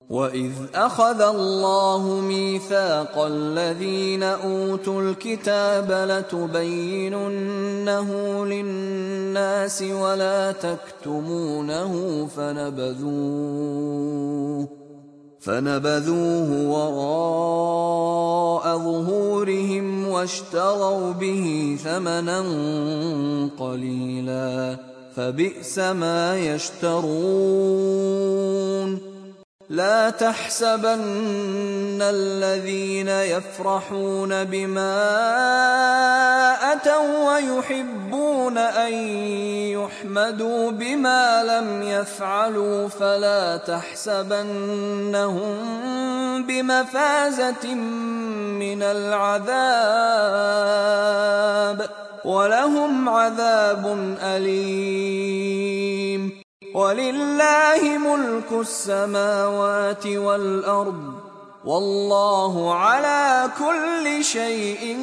وَإِذْ أَخَذَ اللَّهُ مِيثَاقَ الَّذِينَ أُوتُوا الْكِتَابَ لَتُبَيِّنُنَّهُ لِلنَّاسِ وَلَا تَكْتُمُونَهُ فَنَبَذُوهُ وَرَاءَ ظُهُورِهِمْ وَاشْتَرَوْا بِهِ ثَمَنًا قَلِيلًا فَبِئْسَ مَا يَشْتَرُونَ. لا تحسبن الذين يفرحون بما أتوا ويحبون أن يحمدوا بما لم يفعلوا فلا تحسبنهم بمفازة من العذاب ولهم عذاب أليم. وَلِلَّهِ مُلْكُ السَّمَاوَاتِ وَالْأَرْضِ وَاللَّهُ عَلَى كُلِّ شَيْءٍ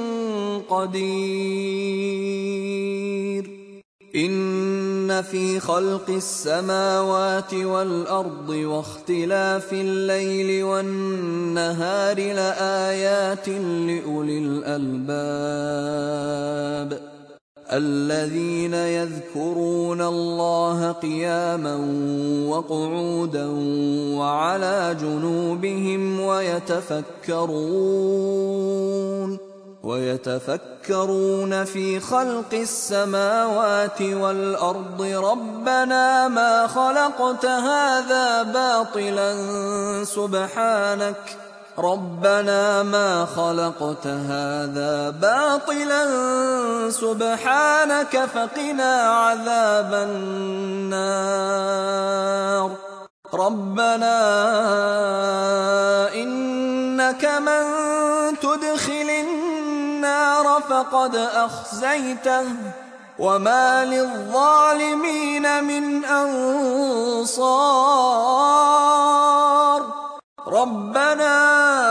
قَدِيرٌ. إِنَّ فِي خَلْقِ السَّمَاوَاتِ وَالْأَرْضِ وَاخْتِلَافِ اللَّيْلِ وَالنَّهَارِ لَآيَاتٍ لِأُولِي الْأَلْبَابِ الَّذِينَ يَذْكُرُونَ اللَّهَ قِيَامًا وَقُعُودًا وَعَلَى جُنُوبِهِمْ وَيَتَفَكَّرُونَ في خَلْقِ السَّمَاوَاتِ وَالْأَرْضِ رَبَّنَا مَا خَلَقْتَ هَذَا باطلا سبحانك فقنا عذاب النار. ربنا إنك من تدخل النار فقد أخزيته وما للظالمين من أنصار. ربنا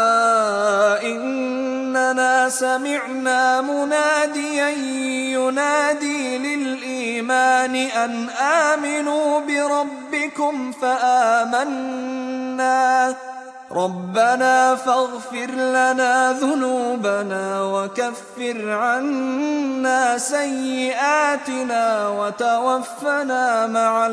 إننا سمعنا مناديا ينادي للإيمان أن آمنوا بربكم فآمنا. ربنا فاغفر لنا ذنوبنا وكفر عنا سيئاتنا وتوفنا مع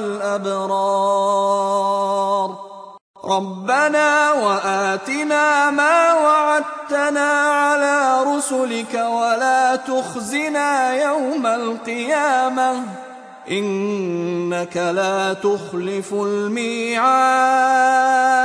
الأبرار. ربنا وآتنا ما وعدتنا على رسلك ولا تخزنا يوم القيامة إنك لا تخلف الميعاد.